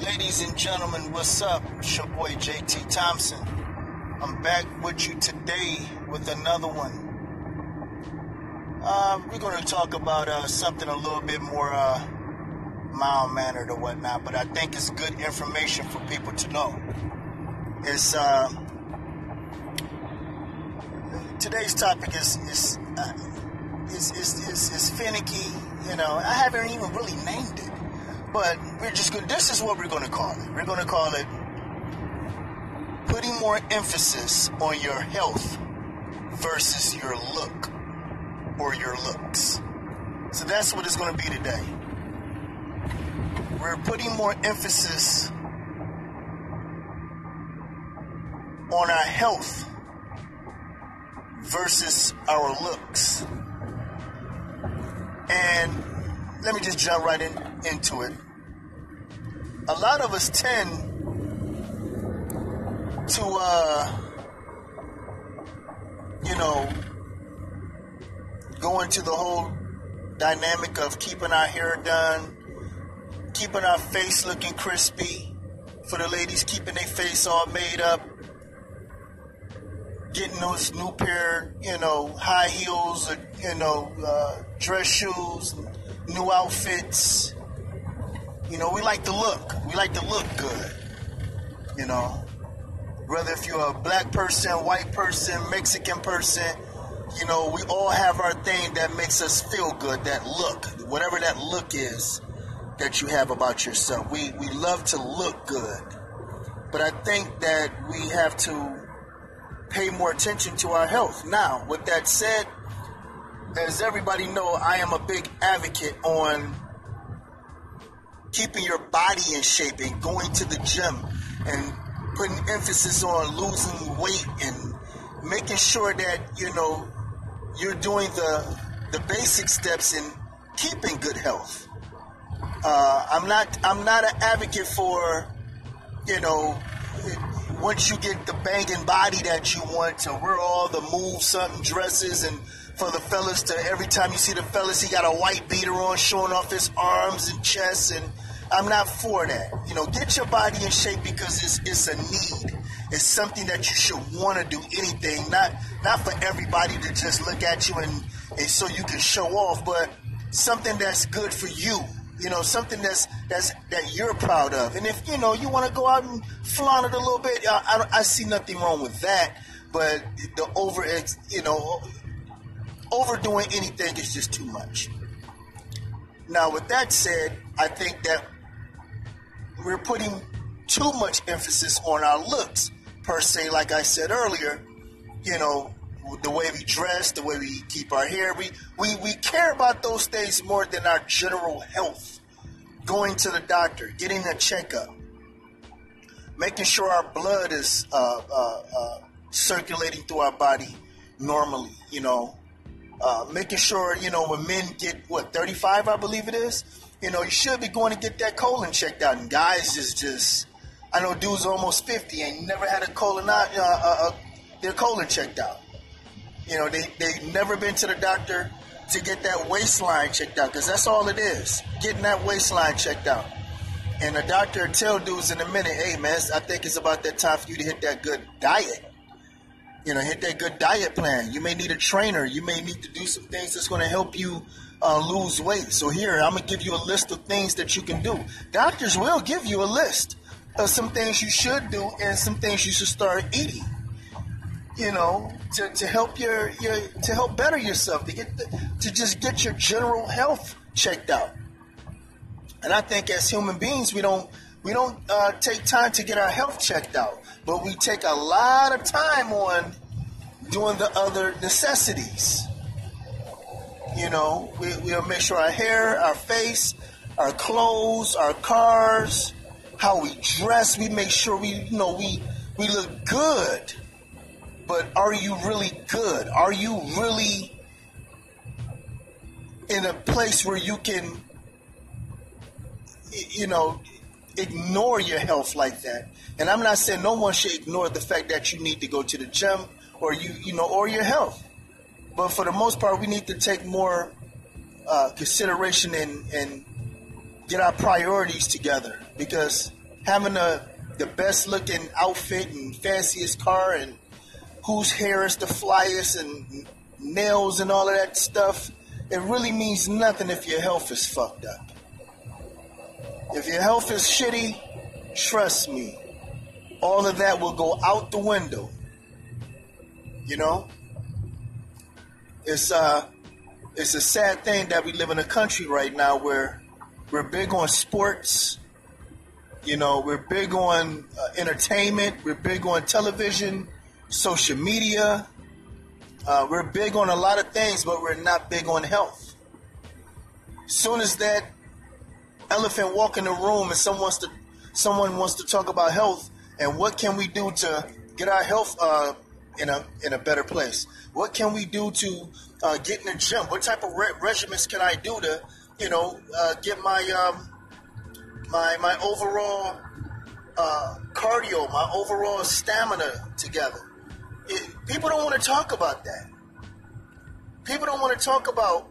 Ladies and gentlemen, what's up? It's your boy JT Thompson. I'm back with you today with another one. We're going to talk about something a little bit more mild-mannered or whatnot, but I think it's good information for people to know. It's today's topic is finicky. You know, I haven't even really named it. But we're just going. This is what we're going to call it. We're going to call it putting more emphasis on your health versus your look or your looks. So that's what it's going to be today. We're putting more emphasis on our health versus our looks. And let me just jump right into it. A lot of us tend to, go into the whole dynamic of keeping our hair done, keeping our face looking crispy. For the ladies, keeping their face all made up, getting those new pair, high heels, or, dress shoes, new outfits. We like to look. We like to look good. Whether if you're a black person, white person, Mexican person, we all have our thing that makes us feel good, that look, whatever that look is that you have about yourself. We love to look good. But I think that we have to pay more attention to our health. Now, with that said, as everybody know, I am a big advocate on keeping your body in shape and going to the gym and putting emphasis on losing weight and making sure that, you're doing the basic steps in keeping good health. I'm not an advocate for, once you get the banging body that you want, to wear all the move something dresses, and for the fellas to, every time you see the fellas, he got a white beater on showing off his arms and chest, and I'm not for that. Get your body in shape because it's a need. It's something that you should want to do anything, not for everybody to just look at you and so you can show off, but something that's good for you. Something that you're proud of. And if, you want to go out and flaunt it a little bit, I see nothing wrong with that. But the overdoing anything is just too much. Now, with that said, I think that we're putting too much emphasis on our looks, per se, like I said earlier. The way we dress, the way we keep our hair. We care about those things more than our general health. Going to the doctor, getting a checkup, making sure our blood is circulating through our body normally, making sure, when men get, 35, I believe it is, you should be going to get that colon checked out. And guys is just, I know dudes almost 50 and never had their colon checked out. They've never been to the doctor to get that waistline checked out, because that's all it is, getting that waistline checked out. And the doctor will tell dudes in a minute, hey, man, I think it's about that time for you to hit that good diet. Hit that good diet plan. You may need a trainer. You may need to do some things that's going to help you lose weight. So here, I'm going to give you a list of things that you can do. Doctors will give you a list of some things you should do and some things you should start eating. To help to help better yourself, to just get your general health checked out. And I think as human beings, we don't take time to get our health checked out, but we take a lot of time on doing the other necessities. We'll make sure our hair, our face, our clothes, our cars, how we dress, we make sure we look good. But are you really good? Are you really in a place where you can, ignore your health like that? And I'm not saying no one should ignore the fact that you need to go to the gym or or your health. But for the most part, we need to take more consideration and get our priorities together, because having the best looking outfit and fanciest car and whose hair is the flyest and nails and all of that stuff. It really means nothing if your health is fucked up. If your health is shitty, trust me, all of that will go out the window. You know? It's a sad thing that we live in a country right now where we're big on sports. You know, we're big on entertainment. We're big on television, social media. We're big on a lot of things, but we're not big on health. As soon as that elephant walk in the room and someone wants to talk about health and what can we do to get our health in a better place? What can we do to get in the gym? What type of regimens can I do to, get my my overall cardio, my overall stamina together? People don't want to talk about that. People don't want to talk about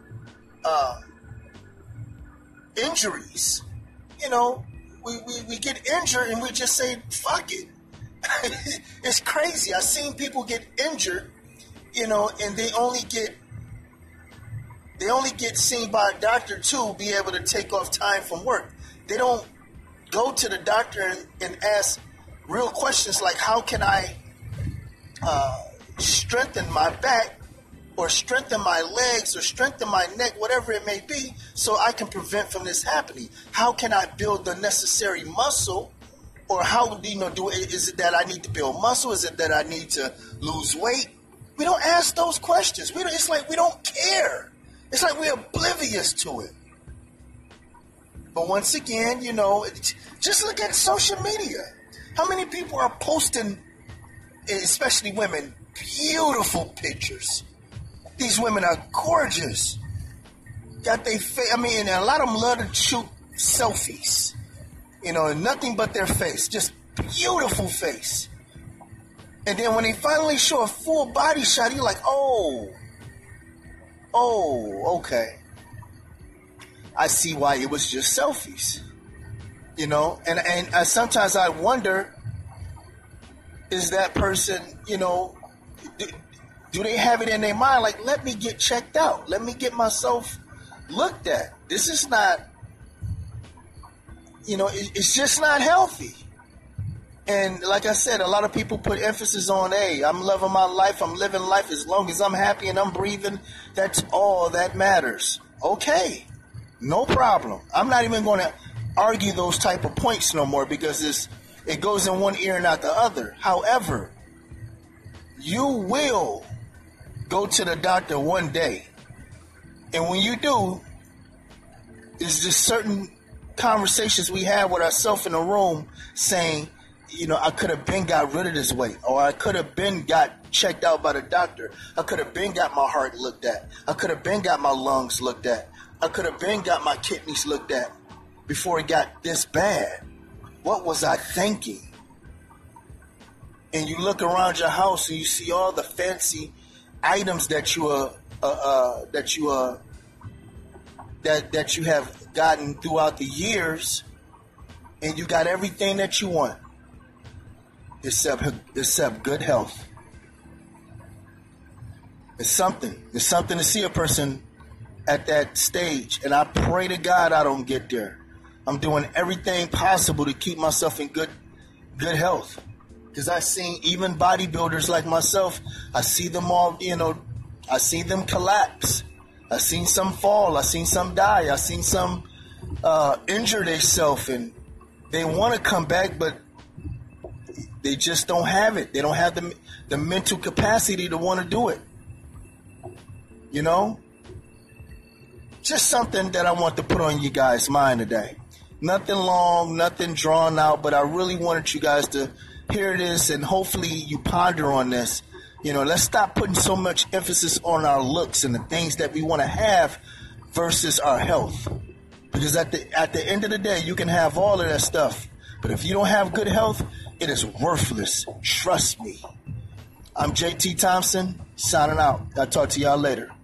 injuries. You know, we get injured and we just say, fuck it. It's crazy. I've seen people get injured, and they only get seen by a doctor to be able to take off time from work. They don't go to the doctor and ask real questions like, how can I strengthen my back or strengthen my legs or strengthen my neck, whatever it may be, so I can prevent from this happening? How can I build the necessary muscle? Or how is it that I need to build muscle? Is it that I need to lose weight? We don't ask those questions. It's like we don't care. It's like we're oblivious to it. But once again, just look at social media. How many people are posting, especially women, beautiful pictures? These women are gorgeous. Got their face. And a lot of them love to shoot selfies. Nothing but their face. Just beautiful face. And then when they finally show a full body shot, you're like, oh, okay. I see why it was just selfies. And sometimes I wonder, is that person, do they have it in their mind? Like, let me get checked out. Let me get myself looked at. This is not, it's just not healthy. And like I said, a lot of people put emphasis on, hey, I'm loving my life. I'm living life as long as I'm happy and I'm breathing. That's all that matters. Okay, no problem. I'm not even going to argue those type of points no more because it goes in one ear and out the other. However, you will go to the doctor one day. And when you do, it's just certain conversations we have with ourselves in the room saying, I could have been got rid of this weight, or I could have been got checked out by the doctor. I could have been got my heart looked at. I could have been got my lungs looked at. I could have been got my kidneys looked at before it got this bad. What was I thinking? And you look around your house and you see all the fancy items that you have gotten throughout the years, and you got everything that you want, except good health. It's something to see a person at that stage, and I pray to God I don't get there. I'm doing everything possible to keep myself in good health, because I've seen even bodybuilders like myself. I see them all, I see them collapse. I seen some fall. I seen some die. I seen some injure themselves, and they want to come back, but they just don't have it. They don't have the mental capacity to want to do it. Just something that I want to put on you guys' mind today. Nothing long, nothing drawn out, but I really wanted you guys to hear this, and hopefully you ponder on this. Let's stop putting so much emphasis on our looks and the things that we want to have versus our health. Because at the end of the day, you can have all of that stuff, but if you don't have good health, it is worthless. Trust me. I'm JT Thompson, signing out. I'll talk to y'all later.